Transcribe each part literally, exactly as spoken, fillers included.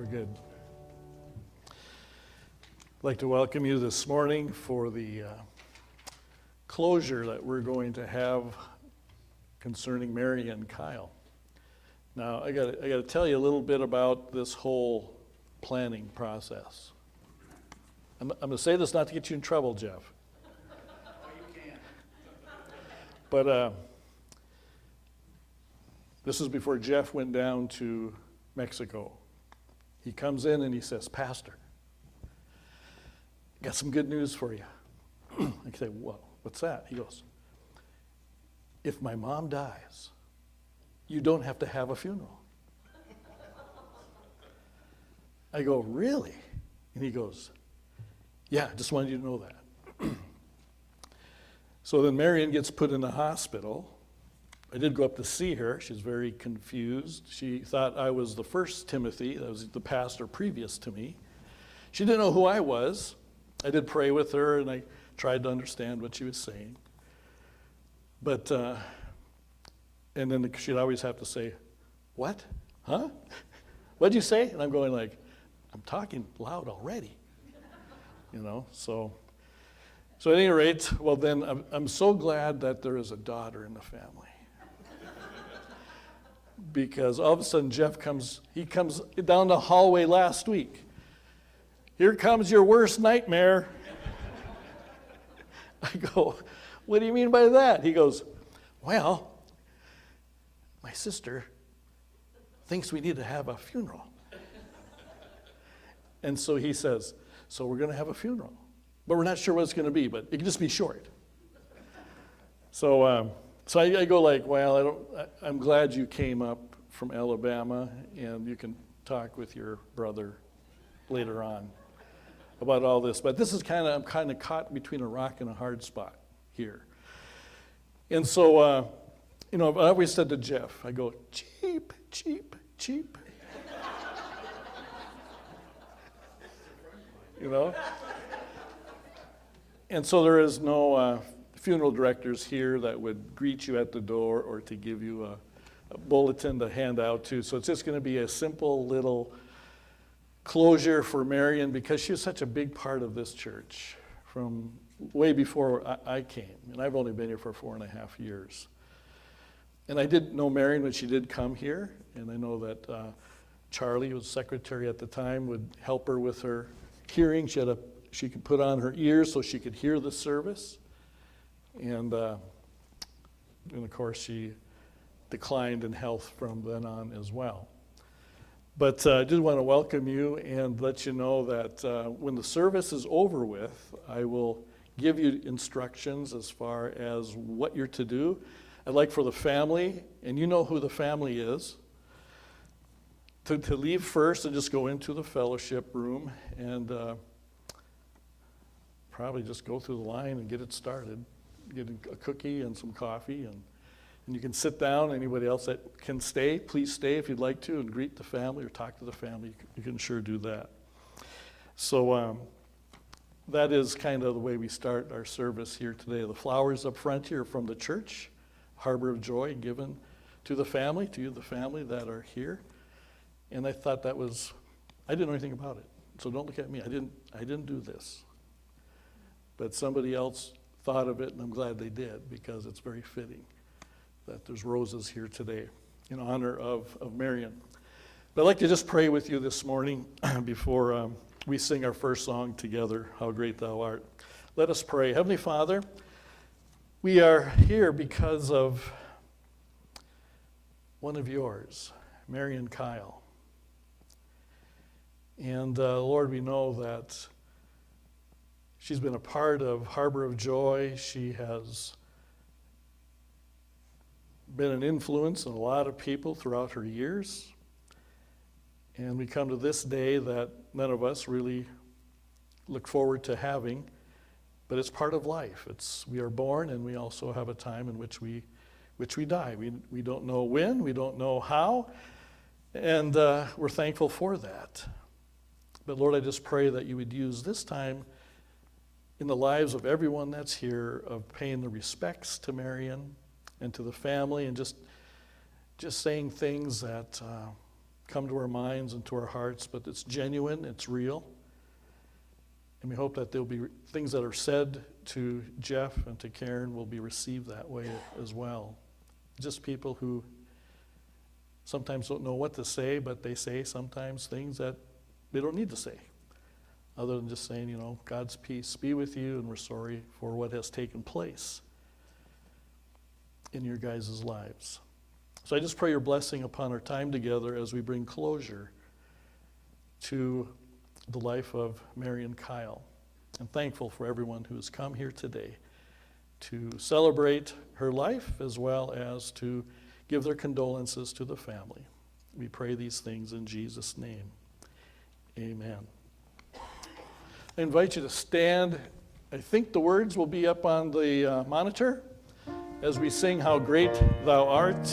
We're good. I'd like to welcome you this morning for the uh, closure that we're going to have concerning Mary and Kyle. Now, I got I got to tell you a little bit about this whole planning process. I'm, I'm going to say this not to get you in trouble, Jeff. Oh, you can. But uh, this is before Jeff went down to Mexico. He comes in and he says, "Pastor, got some good news for you." I say, "Whoa, what's that?" He goes, "If my mom dies, you don't have to have a funeral." I go, "Really?" And he goes, "Yeah, just wanted you to know that." So then Marion gets put in the hospital. I did go up to see her. She's very confused. She thought I was the first Timothy, that was the pastor previous to me. She didn't know who I was. I did pray with her, and I tried to understand what she was saying. But, uh, and then she'd always have to say, "What? Huh? What'd you say?" And I'm going like, I'm talking loud already. You know, so, so at any rate, well then, I'm, I'm so glad that there is a daughter in the family. Because all of a sudden Jeff comes, he comes down the hallway last week. "Here comes your worst nightmare." I go, "What do you mean by that?" He goes, "Well, my sister thinks we need to have a funeral." And so he says, "So we're going to have a funeral, but we're not sure what it's going to be, but it can just be short." So, um, so I, I go like, "Well, I don't. I, I'm glad you came up from Alabama, and you can talk with your brother later on about all this. But this is kind of I'm kind of caught between a rock and a hard spot here." And so, uh, you know, I always said to Jeff, I go, "Cheap, cheap, cheap." You know? And so there is no uh, funeral directors here that would greet you at the door or to give you a, a bulletin to hand out to. So it's just going to be a simple little closure for Marion, because she was such a big part of this church from way before I, I came. And I've only been here for four and a half years. And I did know Marion when she did come here, and I know that uh, Charlie, who was secretary at the time, would help her with her hearing. She had a she could put on her ears so she could hear the service, and uh, and of course she declined in health from then on as well. But uh, I did want to welcome you and let you know that uh, when the service is over with, I will give you instructions as far as what you're to do. I'd like for the family, and you know who the family is, to, to leave first and just go into the fellowship room and uh, probably just go through the line and get it started. Get a cookie and some coffee, and, and you can sit down. Anybody else that can stay, please stay if you'd like to and greet the family or talk to the family. You can, you can sure do that. So um, that is kind of the way we start our service here today. The flowers up front here are from the church, Harbor of Joy, given to the family, to you, the family that are here. And I thought that was, I didn't know anything about it. So don't look at me. I didn't, I didn't do this. But somebody else thought of it, and I'm glad they did, because it's very fitting that there's roses here today in honor of, of Marion. But I'd like to just pray with you this morning before um, we sing our first song together, "How Great Thou Art." Let us pray. Heavenly Father, we are here because of one of yours, Marion Kyle. And uh, Lord, we know that she's been a part of Harbor of Joy. She has been an influence on a lot of people throughout her years. And we come to this day that none of us really look forward to having, but it's part of life. It's we are born, and we also have a time in which we which we die. We we don't know when, we don't know how, and uh, we're thankful for that. But Lord, I just pray that you would use this time in the lives of everyone that's here, of paying the respects to Marion and to the family, and just just saying things that uh, come to our minds and to our hearts, but it's genuine, it's real. And we hope that there'll be things that are said to Jeff and to Karen will be received that way as well. Just people who sometimes don't know what to say, but they say sometimes things that they don't need to say, other than just saying, you know, God's peace be with you, and we're sorry for what has taken place in your guys' lives. So I just pray your blessing upon our time together as we bring closure to the life of Mary and Kyle. I'm thankful for everyone who has come here today to celebrate her life as well as to give their condolences to the family. We pray these things in Jesus' name. Amen. I invite you to stand. I think the words will be up on the uh, monitor as we sing How Great Thou Art.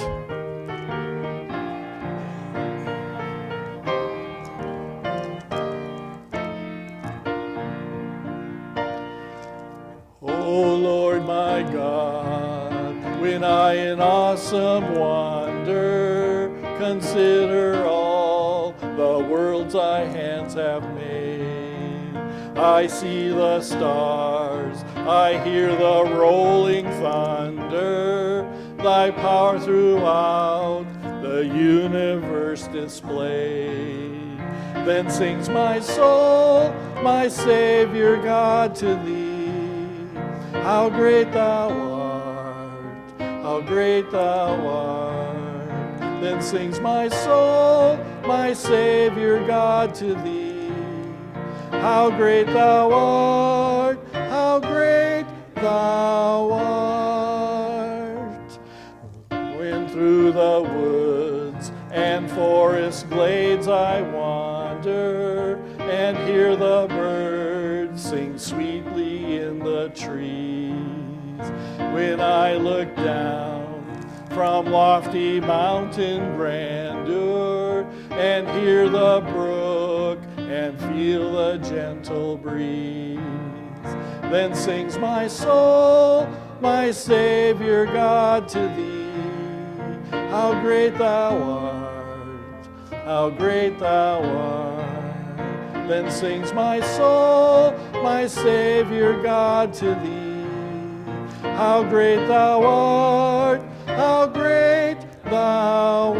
O Lord my God, when I in awesome wonder consider all the worlds thy hands have made, I see the stars, I hear the rolling thunder, thy power throughout the universe displayed. Then sings my soul, my Savior God, to thee. How great thou art, how great thou art. Then sings my soul, my Savior God, to thee. How great thou art, how great thou art. When through the woods and forest glades I wander, and hear the birds sing sweetly in the trees. When I look down from lofty mountain grandeur, and hear the brook and feel the gentle breeze, then sings my soul, my Savior God, to thee. How great thou art, how great thou art. Then sings my soul, my Savior God, to thee. How great thou art, how great thou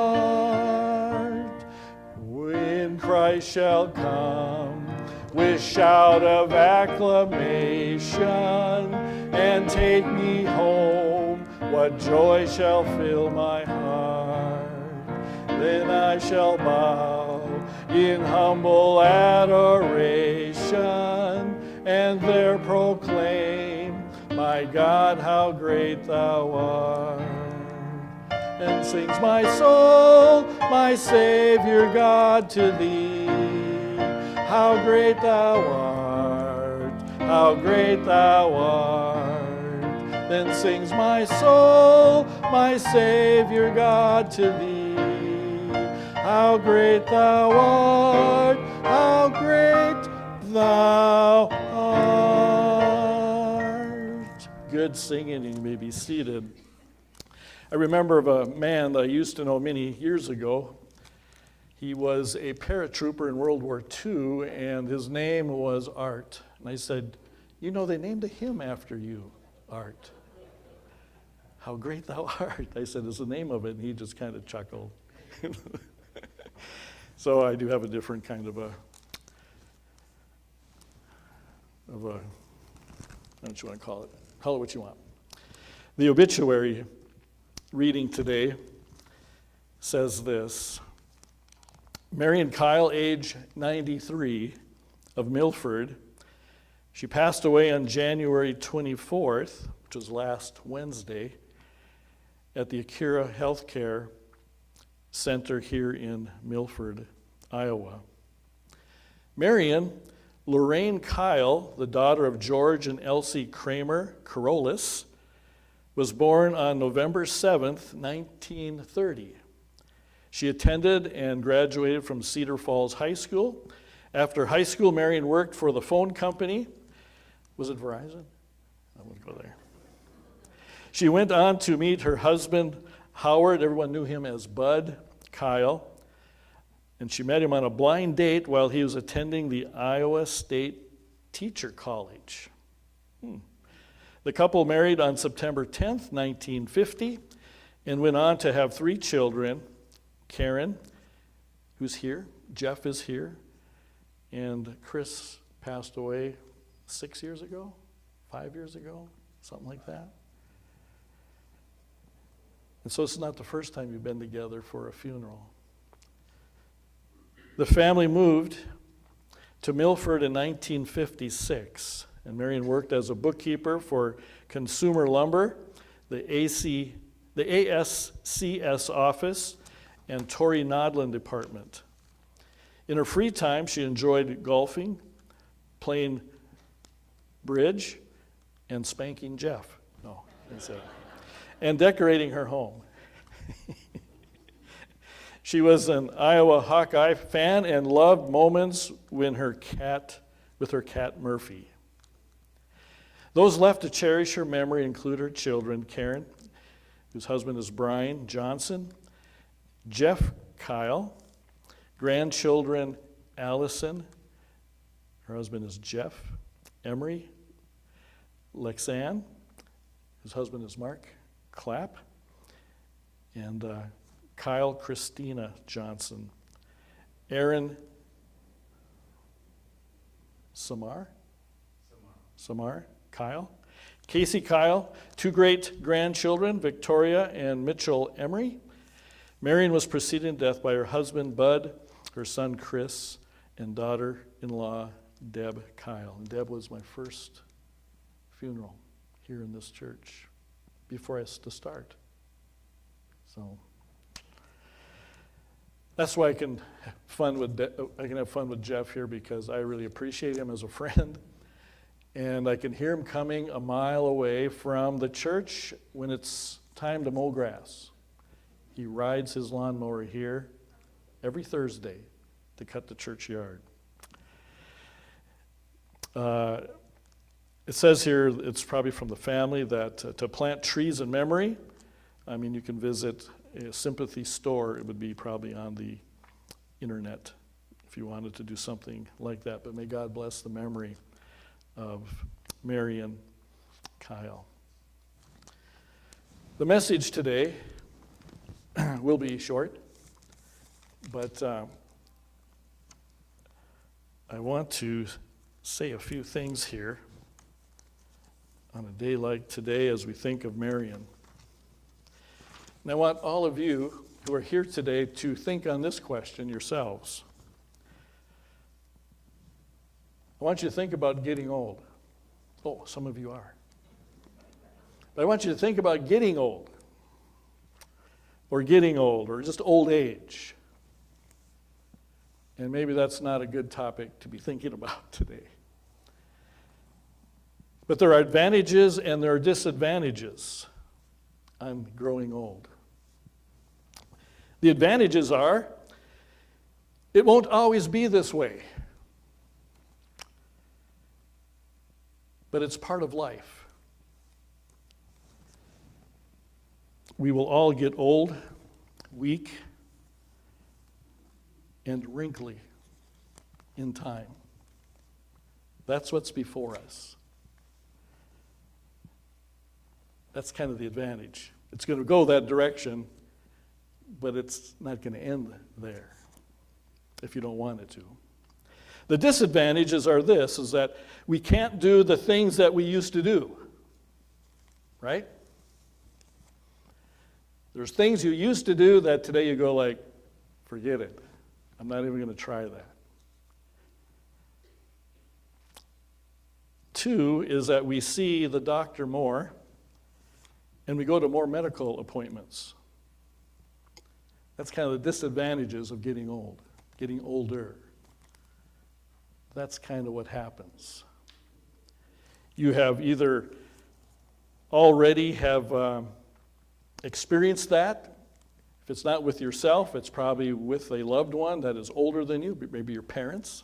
art. When Christ shall come with shout of acclamation and take me home, what joy shall fill my heart. Then I shall bow in humble adoration, and there proclaim, my God, how great thou art. And sings my soul, my Savior God, to thee. How great thou art, how great thou art. Then sings my soul, my Savior God, to thee. How great thou art, how great thou art. Good singing, and you may be seated. I remember of a man that I used to know many years ago. He was a paratrooper in World War Two, and his name was Art. And I said, you know, they named a hymn after you, Art. How great thou art. I said, is the name of it, and he just kind of chuckled. So I do have a different kind of a, of a, I don't know what you want to call it. Call it what you want. The obituary reading today says this: Marion Kyle, age ninety-three, of Milford. She passed away on January twenty-fourth, which was last Wednesday, at the Akira Healthcare Center here in Milford, Iowa. Marion Lorraine Kyle, the daughter of George and Elsie Kramer Carolus, was born on November seventh, nineteen thirty. She attended and graduated from Cedar Falls High School. After high school, Marion worked for the phone company. Was it Verizon? I wouldn't go there. She went on to meet her husband, Howard. Everyone knew him as Bud Kyle, And she met him on a blind date while he was attending the Iowa State Teacher College. Hmm. The couple married on September tenth, nineteen fifty, and went on to have three children. Karen, who's here, Jeff is here, and Chris passed away six years ago, five years ago, something like that. And so it's not the first time you've been together for a funeral. The family moved to Milford in nineteen fifty-six, and Marion worked as a bookkeeper for Consumer Lumber, the A C, the A S C S office, and Torrey Nodland department. In her free time, she enjoyed golfing, playing bridge, and spanking Jeff. No, that's it. And decorating her home. She was an Iowa Hawkeye fan and loved moments when her cat, with her cat Murphy. Those left to cherish her memory include her children, Karen, whose husband is Brian Johnson, Jeff Kyle, grandchildren Allison, her husband is Jeff, Emery, Lexanne, his husband is Mark Clapp, and uh, Kyle Christina Johnson, Aaron Samar, Samar, Kyle, Casey Kyle, two great grandchildren, Victoria and Mitchell Emery. Marion was preceded in death by her husband Bud, her son Chris, and daughter-in-law Deb Kyle. And Deb was my first funeral here in this church before I was to start. So that's why I can have fun with De- I can have fun with Jeff here, because I really appreciate him as a friend, and I can hear him coming a mile away from the church when it's time to mow grass. He rides his lawnmower here every Thursday to cut the church yard. Uh, it says here, it's probably from the family, that uh, to plant trees in memory. I mean, you can visit a sympathy store. It would be probably on the internet if you wanted to do something like that. But may God bless the memory of Marion Kyle. The message today will be short, but uh, I want to say a few things here on a day like today as we think of Marion. And I want all of you who are here today to think on this question yourselves. I want you to think about getting old. Oh, some of you are. But I want you to think about getting old, or getting old, or just old age. And maybe that's not a good topic to be thinking about today. But there are advantages and there are disadvantages on growing old. The advantages are, it won't always be this way. But it's part of life. We will all get old, weak, and wrinkly in time. That's what's before us. That's kind of the advantage. It's going to go that direction, but it's not going to end there if you don't want it to. The disadvantages are this, is that we can't do the things that we used to do, right? There's things you used to do that today you go like, forget it. I'm not even going to try that. Two is that we see the doctor more and we go to more medical appointments. That's kind of the disadvantages of getting old, getting older. That's kind of what happens. You have either already have um, experienced that. If it's not with yourself, it's probably with a loved one that is older than you, maybe your parents,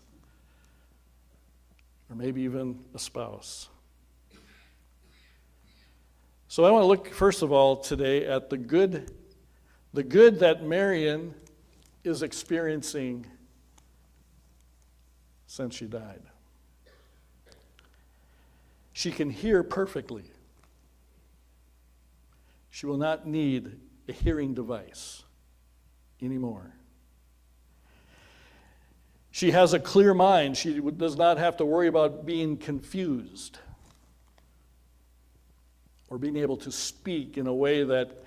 or maybe even a spouse. So I want to look, first of all, today at the good, the good that Marion is experiencing since she died. She can hear perfectly. She will not need a hearing device anymore. She has a clear mind. She does not have to worry about being confused or being able to speak in a way that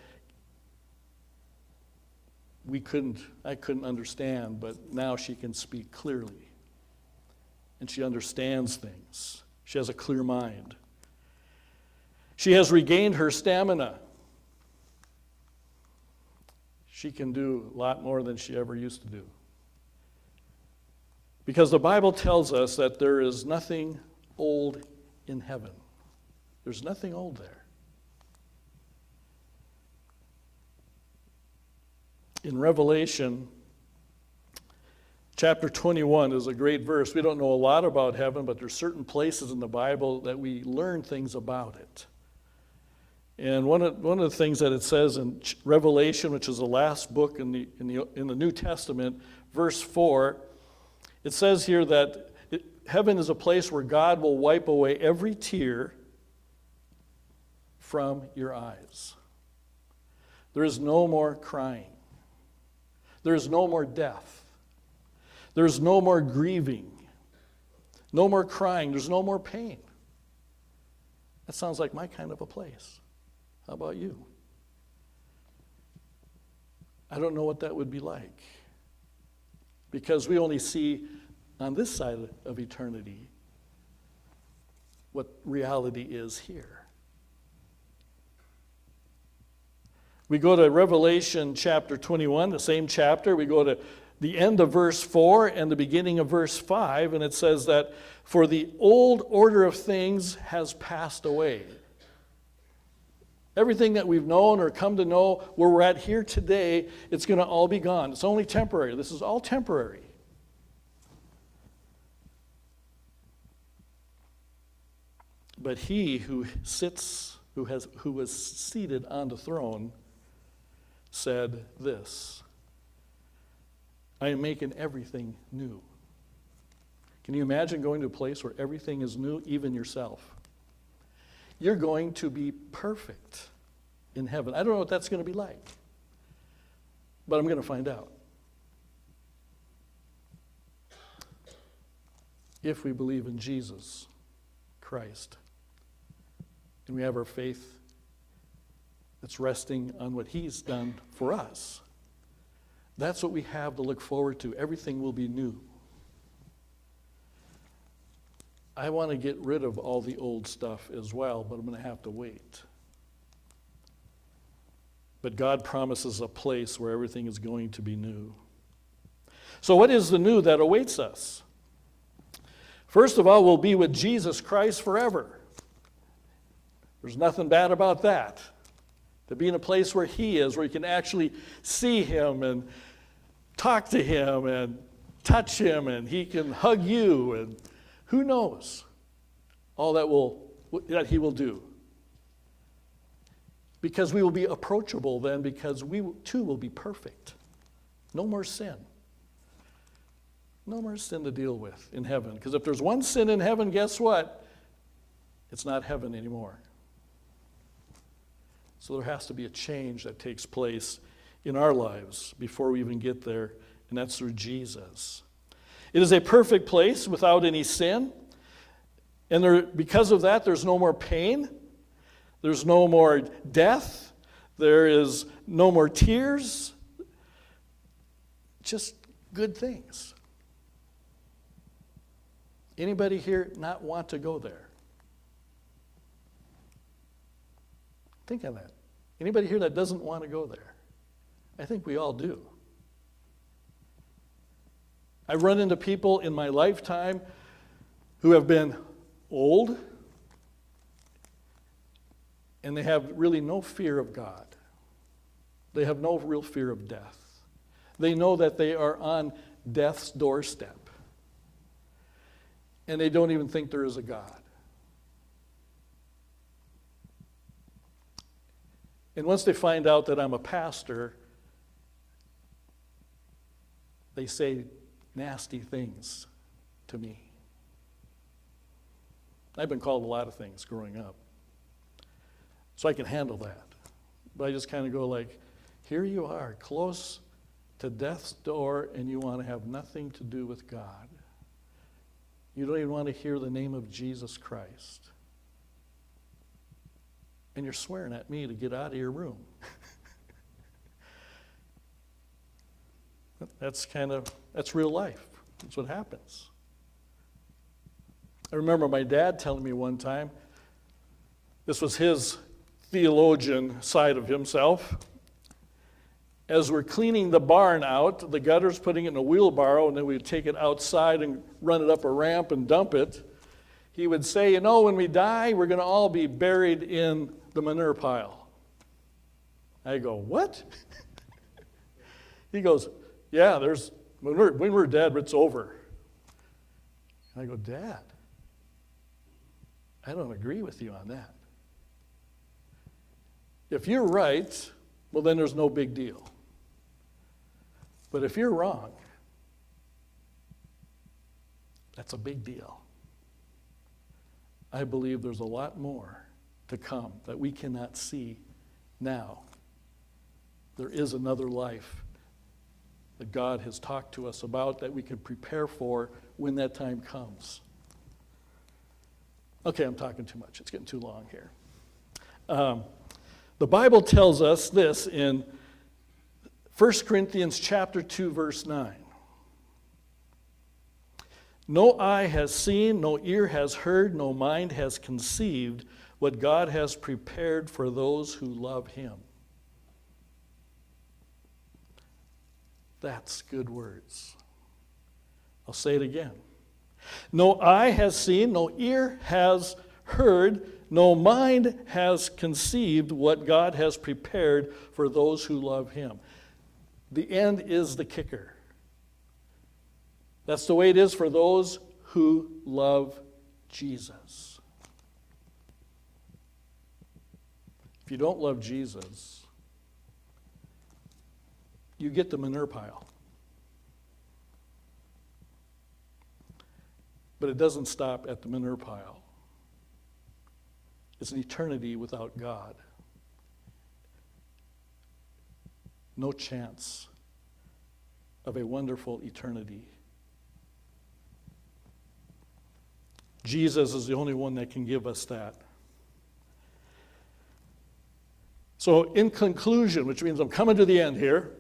we couldn't, I couldn't understand, but now she can speak clearly. And she understands things. She has a clear mind. She has regained her stamina. She can do a lot more than she ever used to do. Because the Bible tells us that there is nothing old in heaven. There's nothing old there. In Revelation chapter twenty-one is a great verse. We don't know a lot about heaven, but there's certain places in the Bible that we learn things about it. And one of, one of the things that it says in Revelation, which is the last book in the, in the, in the New Testament, verse four, it says here that it, heaven is a place where God will wipe away every tear from your eyes. There is no more crying. There is no more death. There is no more grieving. No more crying. There's no more pain. That sounds like my kind of a place. How about you? I don't know what that would be like, because we only see on this side of eternity what reality is here. We go to Revelation chapter twenty-one, the same chapter. We go to the end of verse four and the beginning of verse five, and it says that, "For the old order of things has passed away." Everything that we've known or come to know where we're at here today, it's going to all be gone. It's only temporary. This is all temporary. But he who sits, who has, who was seated on the throne, said this: "I am making everything new." Can you imagine going to a place where everything is new, even yourself? You're going to be perfect in heaven. I don't know what that's going to be like, but I'm going to find out. If we believe in Jesus Christ, and we have our faith that's resting on what he's done for us, that's what we have to look forward to. Everything will be new. I want to get rid of all the old stuff as well, but I'm going to have to wait. But God promises a place where everything is going to be new. So what is the new that awaits us? First of all, we'll be with Jesus Christ forever. There's nothing bad about that. To be in a place where he is, where you can actually see him and talk to him and touch him, and he can hug you, and who knows all that will that he will do. Because we will be approachable then, because we too will be perfect. No more sin. No more sin to deal with in heaven. Because if there's one sin in heaven, guess what? It's not heaven anymore. So there has to be a change that takes place in our lives before we even get there, and that's through Jesus. It is a perfect place without any sin, and there, because of that, there's no more pain, there's no more death, there is no more tears, just good things. Anybody here not want to go there? Think on that. Anybody here that doesn't want to go there? I think we all do. I've run into people in my lifetime who have been old, and they have really no fear of God. They have no real fear of death. They know that they are on death's doorstep, and they don't even think there is a God. And once they find out that I'm a pastor, they say nasty things to me. I've been called a lot of things growing up, so I can handle that. But I just kind of go like, here you are, close to death's door, and you want to have nothing to do with God. You don't even want to hear the name of Jesus Christ. And you're swearing at me to get out of your room. That's kind of, that's real life. That's what happens. I remember my dad telling me one time, this was his theologian side of himself. As we're cleaning the barn out, the gutters, putting it in a wheelbarrow, and then we'd take it outside and run it up a ramp and dump it, he would say, you know, when we die, we're going to all be buried in the manure pile. I go, what? He goes, yeah, there's when we're, when we're dead, it's over. I go, Dad, I don't agree with you on that. If you're right, well, then there's no big deal. But if you're wrong, that's a big deal. I believe there's a lot more to come that we cannot see now. There is another life that God has talked to us about that we can prepare for when that time comes. Okay, I'm talking too much. It's getting too long here. Um, the Bible tells us this in First Corinthians chapter two, verse nine. No eye has seen, no ear has heard, no mind has conceived what God has prepared for those who love him. That's good words. I'll say it again. No eye has seen, no ear has heard, no mind has conceived what God has prepared for those who love him. The end is the kicker. That's the way it is for those who love Jesus. If you don't love Jesus, you get the manure pile. But it doesn't stop at the manure pile. It's an eternity without God. No chance of a wonderful eternity. Jesus is the only one that can give us that. So in conclusion, which means I'm coming to the end here,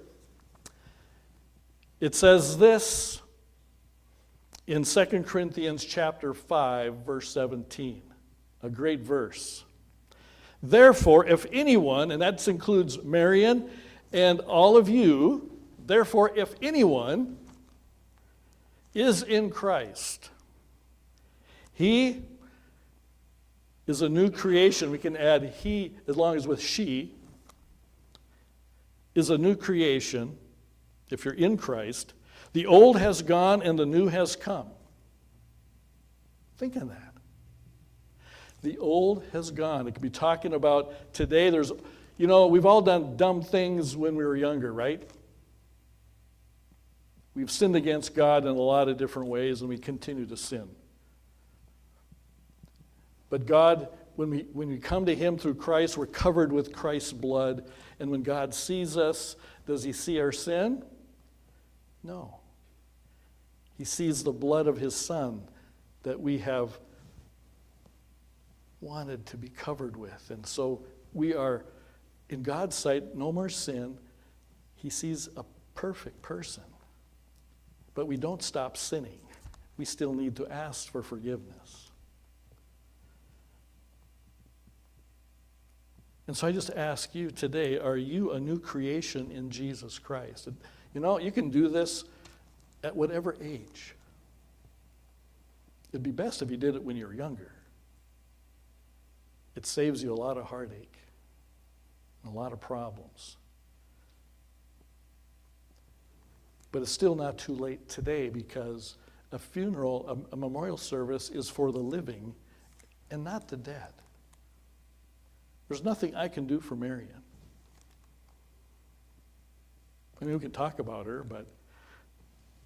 it says this in Second Corinthians chapter five, verse seventeen, a great verse. Therefore, if anyone, and that includes Marion and all of you, therefore, if anyone is in Christ, he is a new creation. We can add he as long as with she, is a new creation. If you're in Christ, the old has gone and the new has come. Think on that. The old has gone. It could be talking about today. There's, you know, we've all done dumb things when we were younger, right? We've sinned against God in a lot of different ways, and we continue to sin. But God, when we when we come to him through Christ, we're covered with Christ's blood. And when God sees us, does he see our sin? No. He sees the blood of his Son that we have wanted to be covered with. And so we are, in God's sight, no more sin. He sees a perfect person. But we don't stop sinning. We still need to ask for forgiveness. And so I just ask you today, are you a new creation in Jesus Christ? And, you know, you can do this at whatever age. It'd be best if you did it when you were younger. It saves you a lot of heartache, a lot of problems. But it's still not too late today, because a funeral, a, a memorial service is for the living and not the dead. There's nothing I can do for Marion. I mean, we can talk about her, but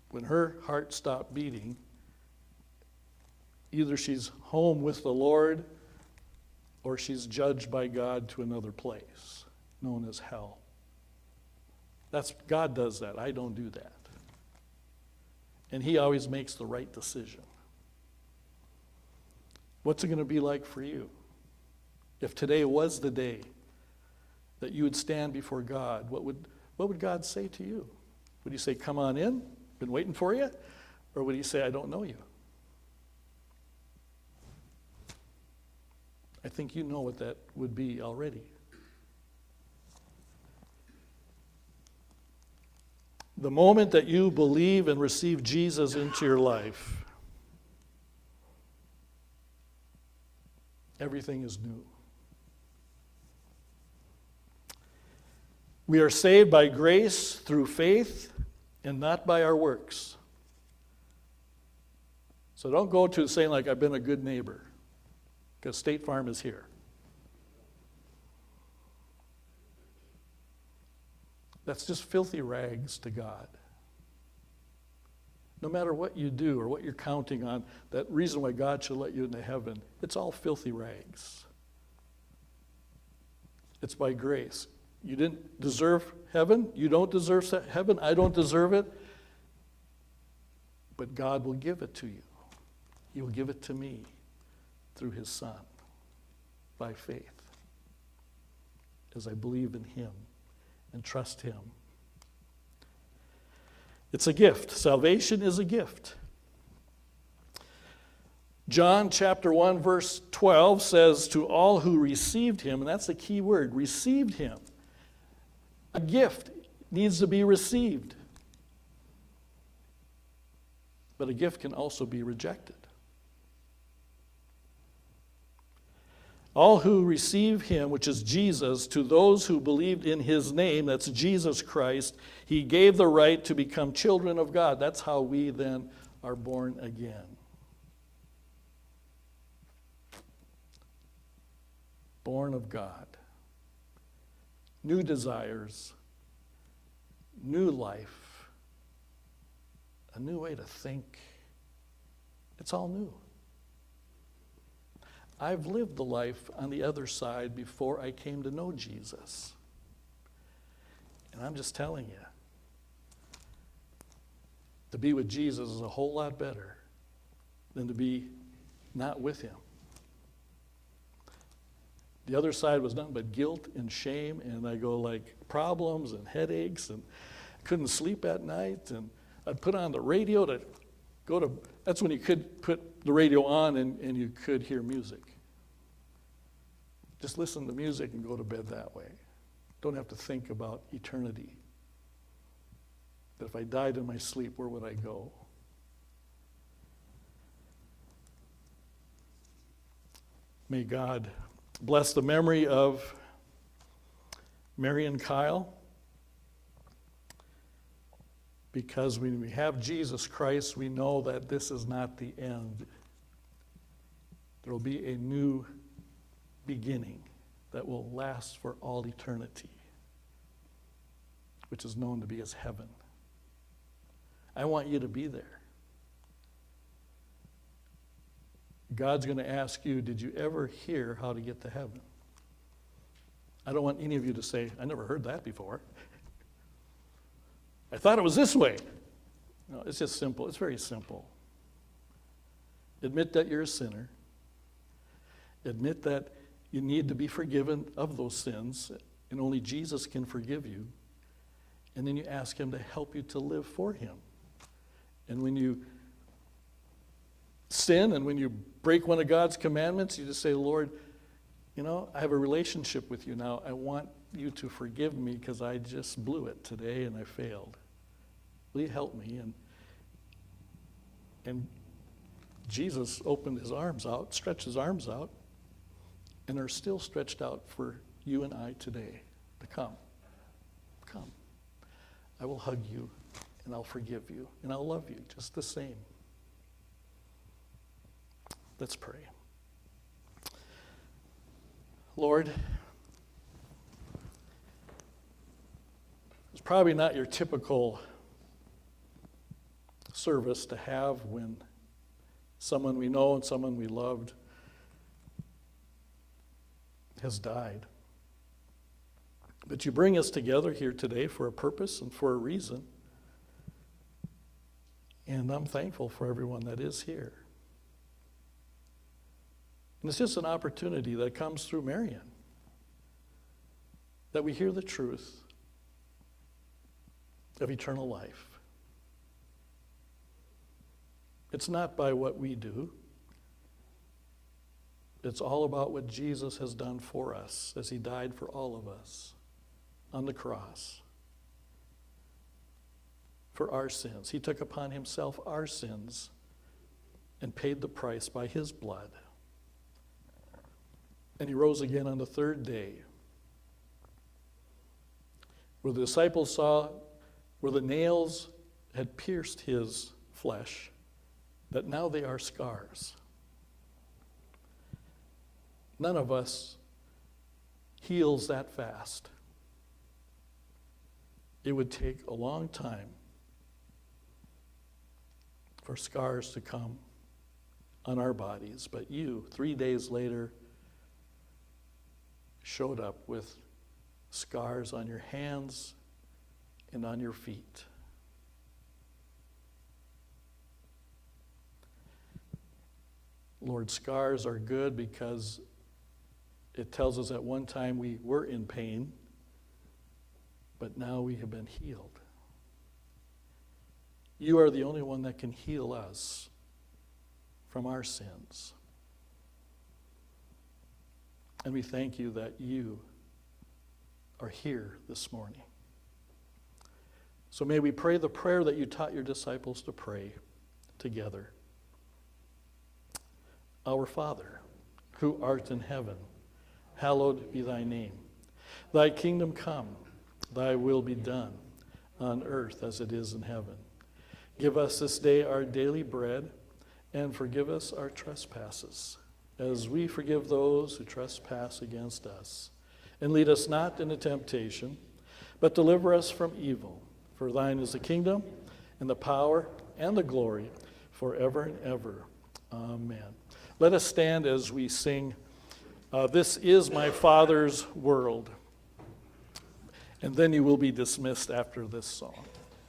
when her heart stopped beating, either she's home with the Lord or she's judged by God to another place known as hell. That's God does that. I don't do that. And he always makes the right decision. What's it going to be like for you? If today was the day that you would stand before God, what would what would God say to you? Would he say, "Come on in, been waiting for you"? Or would he say, "I don't know you"? I think you know what that would be already. The moment that you believe and receive Jesus into your life, everything is new. We are saved by grace through faith and not by our works. So don't go to saying like, "I've been a good neighbor," because State Farm is here. That's just filthy rags to God. No matter what you do or what you're counting on, that reason why God should let you into heaven, it's all filthy rags. It's by grace. You didn't deserve heaven. You don't deserve heaven. I don't deserve it. But God will give it to you. He will give it to me through his Son by faith as I believe in him and trust him. It's a gift. Salvation is a gift. John chapter one verse twelve says, "To all who received him," and that's the key word, received him. A gift needs to be received. But a gift can also be rejected. All who receive him, which is Jesus, to those who believed in his name, that's Jesus Christ, he gave the right to become children of God. That's how we then are born again. Born of God. New desires, new life, a new way to think. It's all new. I've lived the life on the other side before I came to know Jesus. And I'm just telling you, to be with Jesus is a whole lot better than to be not with him. The other side was nothing but guilt and shame, and I go like problems and headaches, and couldn't sleep at night, and I'd put on the radio to go to, that's when you could put the radio on and, and you could hear music. Just listen to music and go to bed that way. Don't have to think about eternity. That if I died in my sleep, where would I go? May God bless the memory of Mary and Kyle, because when we have Jesus Christ, we know that this is not the end. There will be a new beginning that will last for all eternity, which is known to be as heaven. I want you to be there. God's going to ask you, did you ever hear how to get to heaven? I don't want any of you to say, I never heard that before. I thought it was this way. No, it's just simple. It's very simple. Admit that you're a sinner. Admit that you need to be forgiven of those sins, and only Jesus can forgive you. And then you ask him to help you to live for him. And when you sin and when you break one of God's commandments, you just say, Lord, you know, I have a relationship with you now. I want you to forgive me because I just blew it today and I failed. Will you help me? And, and Jesus opened his arms out, stretched his arms out, and are still stretched out for you and I today to come. Come. I will hug you, and I'll forgive you, and I'll love you just the same. Let's pray. Lord, it's probably not your typical service to have when someone we know and someone we loved has died. But you bring us together here today for a purpose and for a reason. And I'm thankful for everyone that is here. And it's just an opportunity that comes through Marion, that we hear the truth of eternal life. It's not by what we do. It's all about what Jesus has done for us as he died for all of us on the cross for our sins. He took upon himself our sins and paid the price by his blood. And he rose again on the third day, where the disciples saw where the nails had pierced his flesh, that now they are scars. None of us heals that fast. It would take a long time for scars to come on our bodies. But you, three days later, showed up with scars on your hands and on your feet. Lord, scars are good because it tells us at one time we were in pain, but now we have been healed. You are the only one that can heal us from our sins. And we thank you that you are here this morning. So may we pray the prayer that you taught your disciples to pray together. Our Father, who art in heaven, hallowed be thy name. Thy kingdom come, thy will be done, on earth as it is in heaven. Give us this day our daily bread, and forgive us our trespasses, as we forgive those who trespass against us. And lead us not into temptation, but deliver us from evil. For thine is the kingdom, and the power, and the glory, forever and ever. Amen. Let us stand as we sing, uh, This is My Father's World. And then you will be dismissed after this song.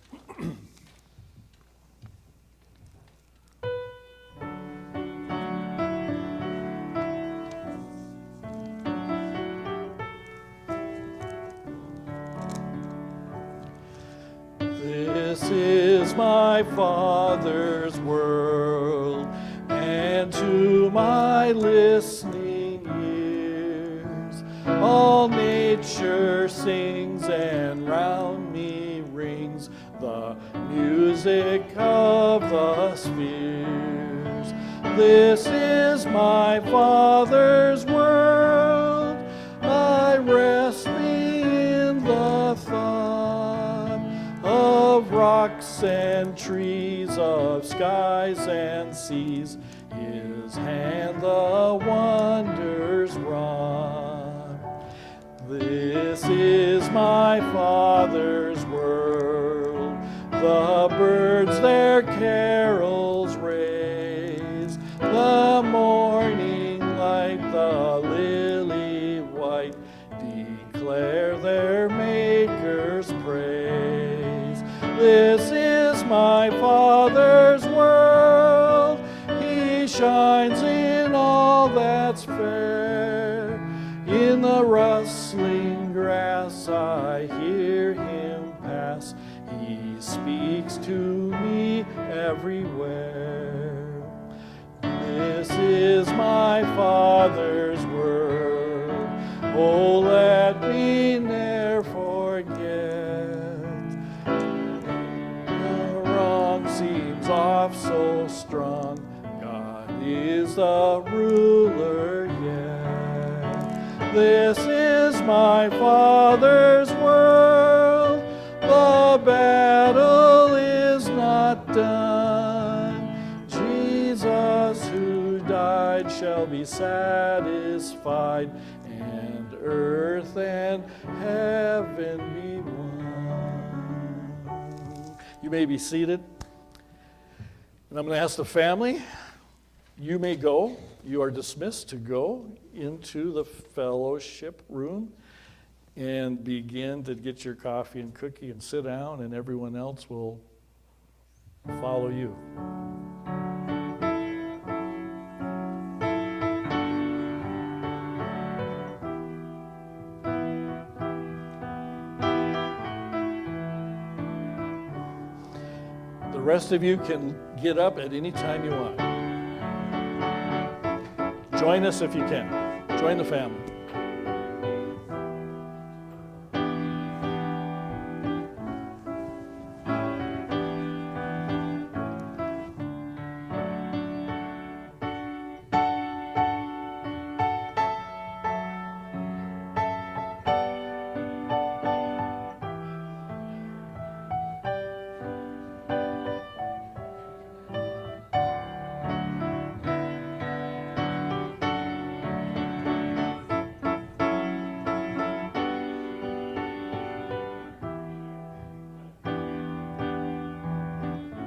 This is my Father's world, and to my listening ears, all nature sings, and round me rings the music of the spheres. This is my Father's world, I rest me in the thought of rocks and trees, of skies and seas, his hand the wonders wrought. This is my Father's world, the birds their carols raise, the morning light, the lily white, declare their Maker's praise. This is my Father's world, he shines in all that's fair. In the rustling grass I hear him pass, he speaks to me everywhere. This is my Father's world, oh let me ne'er forget. The wrong seems oft so strong, God is the ruler yet. This is my Father's world, the battle is not done. Jesus who died shall be satisfied, and earth and heaven be one. You may be seated. And I'm going to ask the family, you may go. You are dismissed to go into the fellowship room and begin to get your coffee and cookie and sit down, and everyone else will follow you. The rest of you can get up at any time you want. Join us if you can. Join the family.